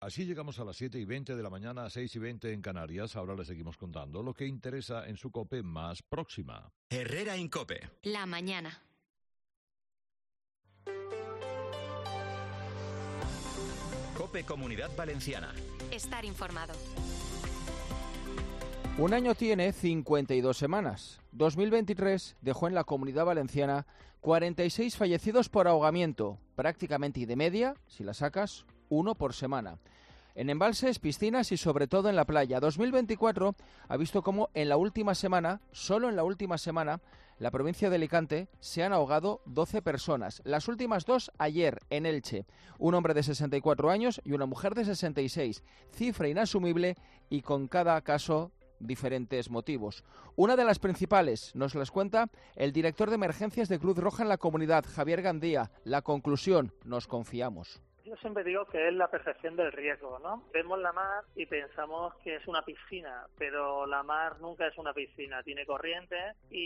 Así llegamos a las 7:20 de la mañana, 6:20 en Canarias. Ahora les seguimos contando lo que interesa en su COPE más próxima. Herrera en COPE. La mañana. COPE Comunidad Valenciana. Estar informado. Un año tiene 52 semanas. 2023 dejó en la Comunidad Valenciana 46 fallecidos por ahogamiento, prácticamente y de media, si la sacas, uno por semana. En embalses, piscinas y sobre todo en la playa. 2024 ha visto cómo en la última semana, solo en la última semana, la provincia de Alicante se han ahogado 12 personas. Las últimas dos ayer en Elche. Un hombre de 64 años y una mujer de 66. Cifra inasumible y con cada caso diferentes motivos. Una de las principales nos las cuenta el director de emergencias de Cruz Roja en la comunidad, Javier Gandía. La conclusión, nos confiamos. Yo siempre digo que es la percepción del riesgo, ¿no? Vemos la mar y pensamos que es una piscina, pero la mar nunca es una piscina, tiene corriente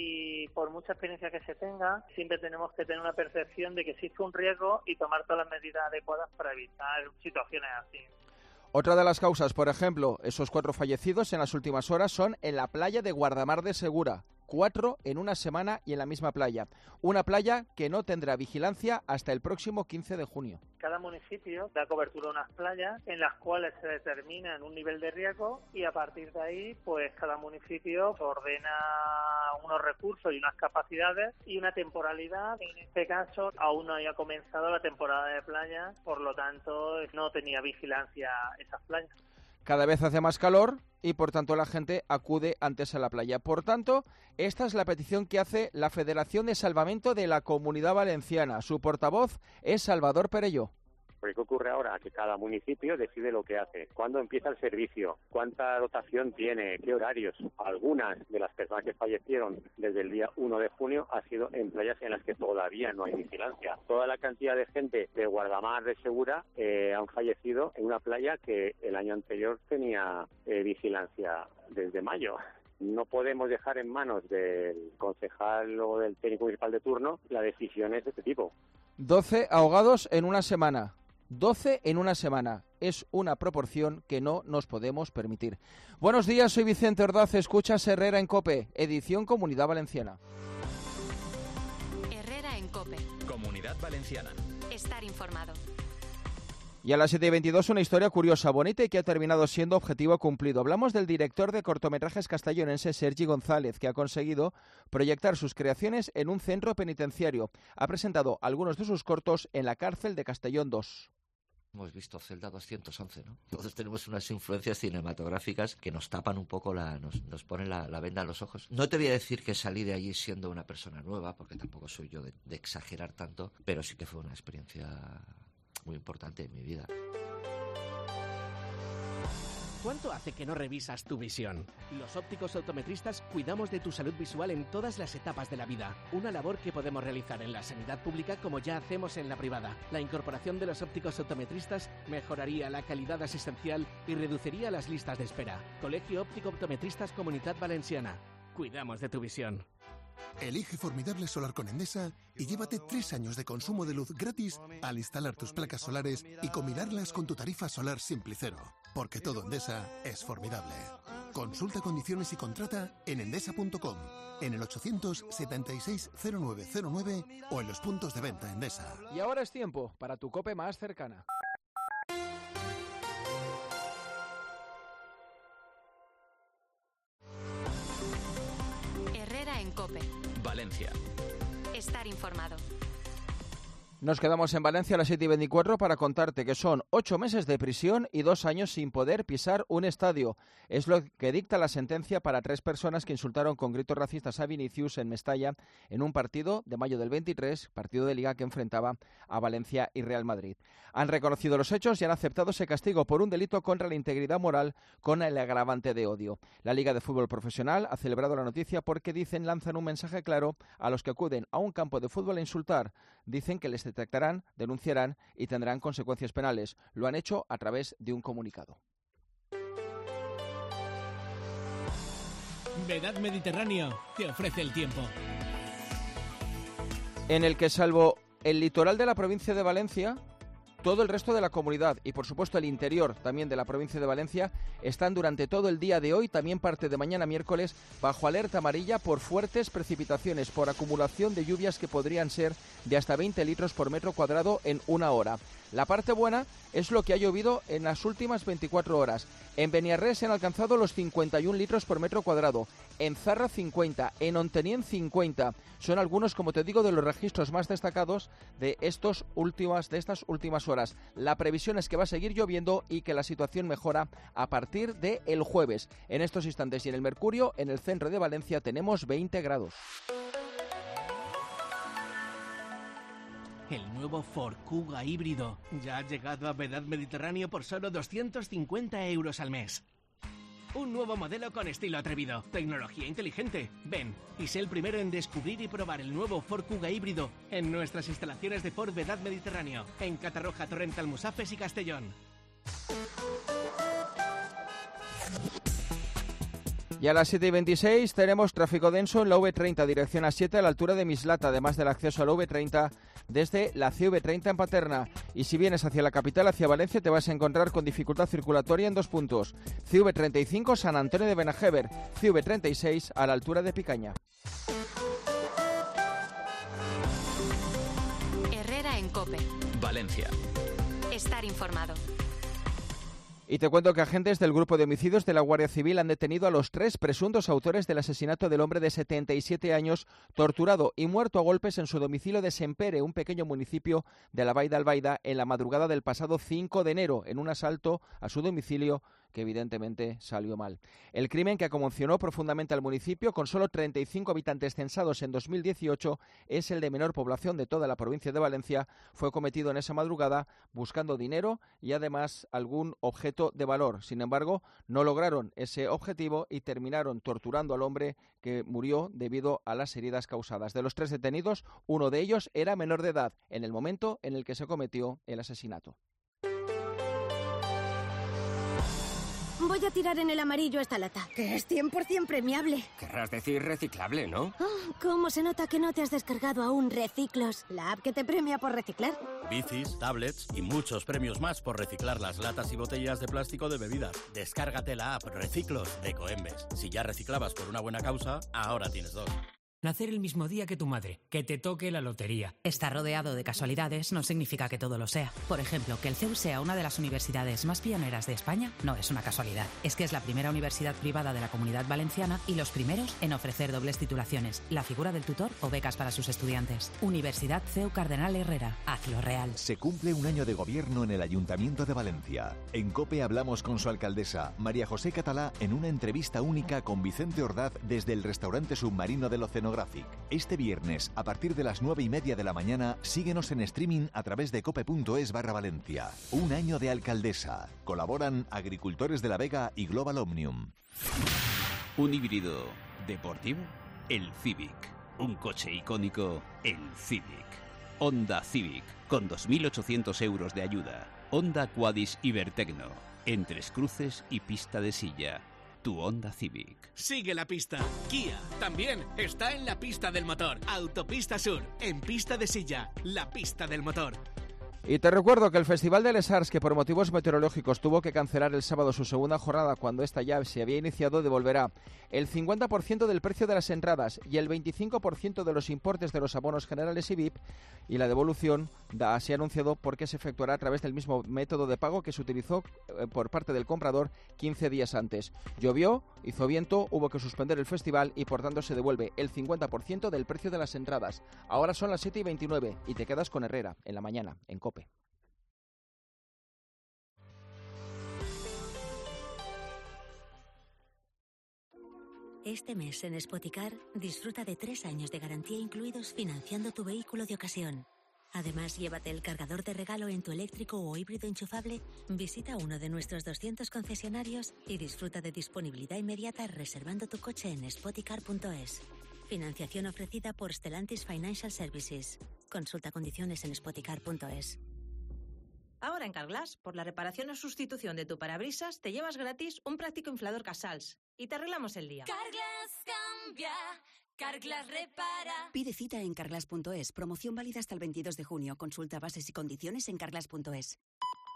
y por mucha experiencia que se tenga, siempre tenemos que tener una percepción de que existe un riesgo y tomar todas las medidas adecuadas para evitar situaciones así. Otra de las causas, por ejemplo, esos 4 fallecidos en las últimas horas son en la playa de Guardamar de Segura. 4 en una semana y en la misma playa. Una playa que no tendrá vigilancia hasta el próximo 15 de junio. Cada municipio da cobertura a unas playas en las cuales se determina un nivel de riesgo y a partir de ahí, pues cada municipio ordena unos recursos y unas capacidades y una temporalidad. En este caso, aún no había comenzado la temporada de playa, por lo tanto, no tenía vigilancia esas playas. Cada vez hace más calor y, por tanto, la gente acude antes a la playa. Por tanto, esta es la petición que hace la Federación de Salvamento de la Comunidad Valenciana. Su portavoz es Salvador Perelló. Porque ¿qué ocurre ahora? Que cada municipio decide lo que hace. ¿Cuándo empieza el servicio? ¿Cuánta dotación tiene? ¿Qué horarios? Algunas de las personas que fallecieron desde el día 1 de junio ha sido en playas en las que todavía no hay vigilancia. Toda la cantidad de gente de Guardamar de Segura han fallecido en una playa que el año anterior tenía vigilancia desde mayo. No podemos dejar en manos del concejal o del técnico municipal de turno las decisiones de este tipo. 12 ahogados en una semana. 12 en una semana. Es una proporción que no nos podemos permitir. Buenos días, soy Vicente Ordaz. Escuchas Herrera en COPE, edición Comunidad Valenciana. Herrera en COPE. Comunidad Valenciana. Estar informado. Y a las 7:22 una historia curiosa, bonita y que ha terminado siendo objetivo cumplido. Hablamos del director de cortometrajes castellonense Sergi González, que ha conseguido proyectar sus creaciones en un centro penitenciario. Ha presentado algunos de sus cortos en la cárcel de Castellón 2. Hemos visto Celda 211, ¿no? Entonces tenemos unas influencias cinematográficas que nos tapan un poco, nos ponen la venda en los ojos. No te voy a decir que salí de allí siendo una persona nueva, porque tampoco soy yo de exagerar tanto, pero sí que fue una experiencia muy importante en mi vida. ¿Cuánto hace que no revisas tu visión? Los ópticos optometristas cuidamos de tu salud visual en todas las etapas de la vida. Una labor que podemos realizar en la sanidad pública como ya hacemos en la privada. La incorporación de los ópticos optometristas mejoraría la calidad asistencial y reduciría las listas de espera. Colegio Óptico Optometristas Comunidad Valenciana. Cuidamos de tu visión. Elige Formidable Solar con Endesa y llévate 3 años de consumo de luz gratis al instalar tus placas solares y combinarlas con tu tarifa solar SimpliCero. Porque todo Endesa es formidable. Consulta condiciones y contrata en endesa.com, en el 876-0909 o en los puntos de venta Endesa. Y ahora es tiempo para tu COPE más cercana. Herrera en COPE. Valencia. Estar informado. Nos quedamos en Valencia a las 7:24 para contarte que son 8 meses de prisión y 2 años sin poder pisar un estadio. Es lo que dicta la sentencia para 3 personas que insultaron con gritos racistas a Vinicius en Mestalla en un partido de mayo del 23, partido de Liga que enfrentaba a Valencia y Real Madrid. Han reconocido los hechos y han aceptado ese castigo por un delito contra la integridad moral con el agravante de odio. La Liga de Fútbol Profesional ha celebrado la noticia porque dicen lanzan un mensaje claro a los que acuden a un campo de fútbol a insultar. Dicen que les detectarán, denunciarán y tendrán consecuencias penales. Lo han hecho a través de un comunicado. Vedad Mediterráneo te ofrece el tiempo. En el que, salvo el litoral de la provincia de Valencia, Todo el resto de la comunidad y, por supuesto, el interior también de la provincia de Valencia están durante todo el día de hoy, también parte de mañana miércoles, bajo alerta amarilla por fuertes precipitaciones, por acumulación de lluvias que podrían ser de hasta 20 litros por metro cuadrado en una hora. La parte buena es lo que ha llovido en las últimas 24 horas. En Beniarrés se han alcanzado los 51 litros por metro cuadrado, en Zarra 50, en Ontenien 50. Son algunos, como te digo, de los registros más destacados de estas últimas horas. La previsión es que va a seguir lloviendo y que la situación mejora a partir del jueves. En estos instantes y en el Mercurio, en el centro de Valencia, tenemos 20 grados. El nuevo Ford Kuga híbrido ya ha llegado a Vedad Mediterráneo por solo 250 euros al mes. Un nuevo modelo con estilo atrevido, tecnología inteligente. Ven y sé el primero en descubrir y probar el nuevo Ford Kuga híbrido en nuestras instalaciones de Ford Vedad Mediterráneo, en Catarroja, Torrent, Almusafes y Castellón. Y a las 7:26 tenemos tráfico denso en la V30, dirección A7 a la altura de Mislata, además del acceso a la V30 desde la CV30 en Paterna. Y si vienes hacia la capital, hacia Valencia, te vas a encontrar con dificultad circulatoria en 2 puntos. CV35 San Antonio de Benajever, CV36 a la altura de Picaña. Herrera en COPE. Valencia. Estar informado. Y te cuento que agentes del Grupo de Homicidios de la Guardia Civil han detenido a los 3 presuntos autores del asesinato del hombre de 77 años, torturado y muerto a golpes en su domicilio de Sempere, un pequeño municipio de la Baida Albaida, en la madrugada del pasado 5 de enero, en un asalto a su domicilio que evidentemente salió mal. El crimen, que conmocionó profundamente al municipio, con solo 35 habitantes censados en 2018, es el de menor población de toda la provincia de Valencia. Fue cometido en esa madrugada buscando dinero y además algún objeto de valor. Sin embargo, no lograron ese objetivo y terminaron torturando al hombre, que murió debido a las heridas causadas. De los 3 detenidos, uno de ellos era menor de edad en el momento en el que se cometió el asesinato. Voy a tirar en el amarillo esta lata, que es 100% premiable. Querrás decir reciclable, ¿no? Oh, ¿cómo se nota que no te has descargado aún Reciclos, la app que te premia por reciclar? Bicis, tablets y muchos premios más por reciclar las latas y botellas de plástico de bebidas. Descárgate la app Reciclos de Coembes. Si ya reciclabas por una buena causa, ahora tienes 2. Nacer el mismo día que tu madre, que te toque la lotería. Estar rodeado de casualidades no significa que todo lo sea. Por ejemplo, que el CEU sea una de las universidades más pioneras de España no es una casualidad. Es que es la primera universidad privada de la Comunidad Valenciana y los primeros en ofrecer dobles titulaciones, la figura del tutor o becas para sus estudiantes. Universidad CEU Cardenal Herrera. Hazlo real. Se cumple un año de gobierno en el Ayuntamiento de Valencia. En COPE hablamos con su alcaldesa, María José Catalá, en una entrevista única con Vicente Ordaz desde el restaurante submarino del Oceanographic. Este viernes, a partir de las 9:30 de la mañana, síguenos en streaming a través de cope.es/Valencia. Un año de alcaldesa. Colaboran Agricultores de la Vega y Global Omnium. Un híbrido deportivo, el Civic. Un coche icónico, el Civic. Honda Civic, con 2.800 euros de ayuda. Honda Quadis Ibertecno, en Tres Cruces y pista de silla. Tu Honda Civic. Sigue la pista. Kia también está en la pista del motor. Autopista Sur, en pista de silla, la pista del motor. Y te recuerdo que el Festival de Les Arts, que por motivos meteorológicos tuvo que cancelar el sábado su segunda jornada cuando esta ya se había iniciado, devolverá el 50% del precio de las entradas y el 25% de los importes de los abonos generales y VIP, y la devolución se ha anunciado porque se efectuará a través del mismo método de pago que se utilizó por parte del comprador 15 días antes. Llovió, hizo viento, hubo que suspender el festival y por tanto se devuelve el 50% del precio de las entradas. Ahora son las 7:29 y te quedas con Herrera en la mañana, en COPE. Este mes en Spoticar disfruta de 3 años de garantía incluidos financiando tu vehículo de ocasión. Además, llévate el cargador de regalo en tu eléctrico o híbrido enchufable, visita uno de nuestros 200 concesionarios y disfruta de disponibilidad inmediata reservando tu coche en spoticar.es. Financiación ofrecida por Stellantis Financial Services. Consulta condiciones en spoticar.es. Ahora en Carglass, por la reparación o sustitución de tu parabrisas, te llevas gratis un práctico inflador Casals y te arreglamos el día. Carglass cambia, Carglass repara. Pide cita en carglass.es. Promoción válida hasta el 22 de junio. Consulta bases y condiciones en carglass.es.